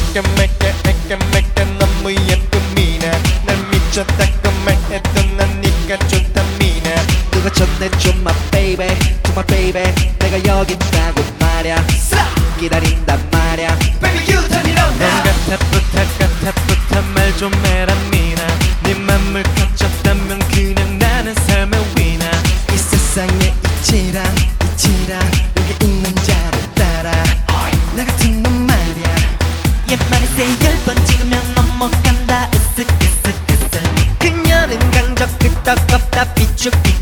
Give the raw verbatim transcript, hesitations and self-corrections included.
애껴 맥게 애껴 맥게 너무 예쁜 미나 날 미쳤다고 말했던 난 니가 좋다 미나 누가 전해줘 my baby to my baby 내가 여기 있다고 말야 기다린단 말야 Baby you turn it on 넌 now 같아 부탁 같아 부탁 말 좀 해라 미나 네 맘을 가졌다면 그냥 나는 삶의 위나 이 세상에 이치랑 이치랑 여기 있는 자를 따라 나 같은 놈 말야 옛말에 세열번 찍으면 넘어간다 으쓱 으쓱 으쓱 그녀는 강적 끄떡없다 삐죽삐죽